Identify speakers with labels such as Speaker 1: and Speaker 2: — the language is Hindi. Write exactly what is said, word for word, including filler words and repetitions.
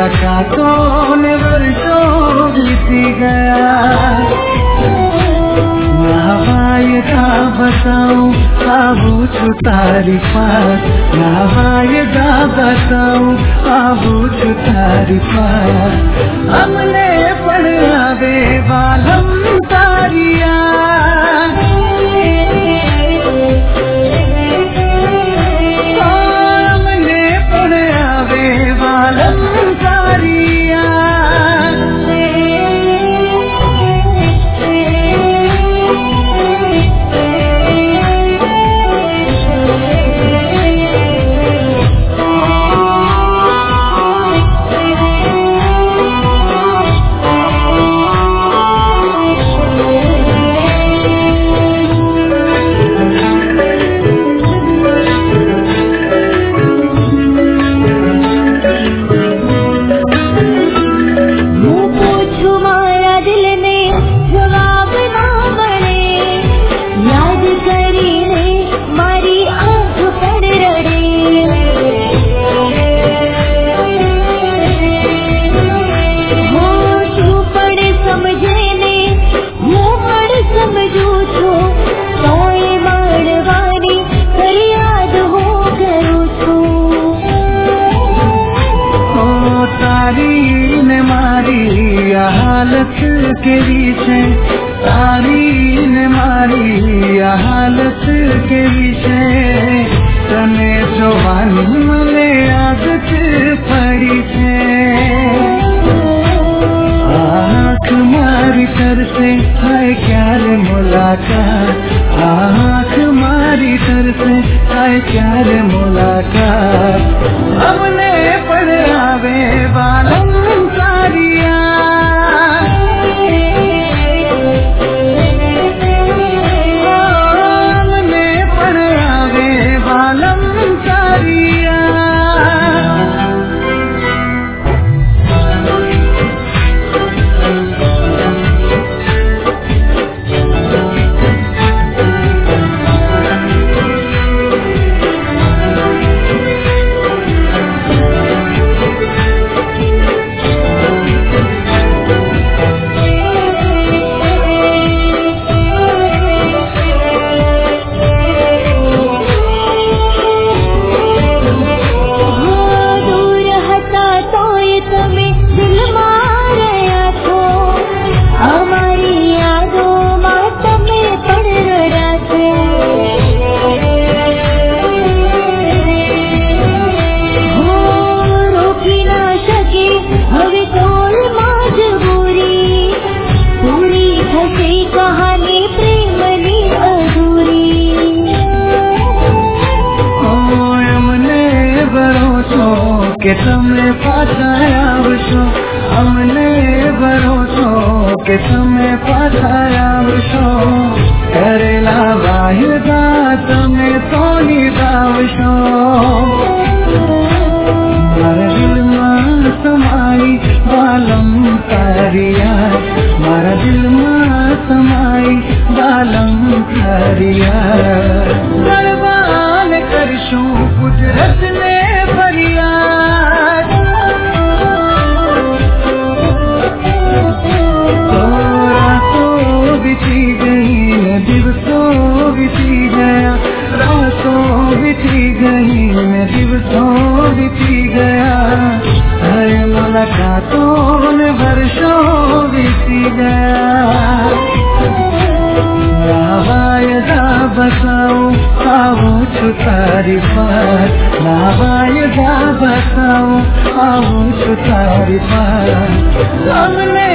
Speaker 1: मुलाकातों ने वर्षों बीती गया। ना वायदा बताऊं आबू छुतारी पास, ना वायदा बताऊं आबू छुतारी पास। हमने पढ़ा वे बालम तारिया, हमने पढ़ा वे बालम तारिया। हालत के विषय तारी ने मारी हालत के विषय, तने जवानी मले आदत पड़ी है। आँख मारी तर से है क्या रे मुलाकात, आँख मारी तर से है क्या रे मुलाकात। हमने पढ़ा वे बालम तारिया, के समय पाछाया वशो, हमने भरोसो के समय पाछाया वशो। करेला वाहिदा तमे तोनी दावशो, मारा दिल में समाई बालम तारिया, मारा दिल में समाई बालम तारिया। बर्बाद करशू कुदरत ने भरिया, बिती गई मैं दिवसों बिती गया, रातों बिती गई मैं दिवसों बिती गया। हर मुलाकातों ने वर्षों बीती गया। ना वायदा बताऊं आऊं छुतारी पास, ना वायदा बताऊं आऊं छुतारी पास। हमने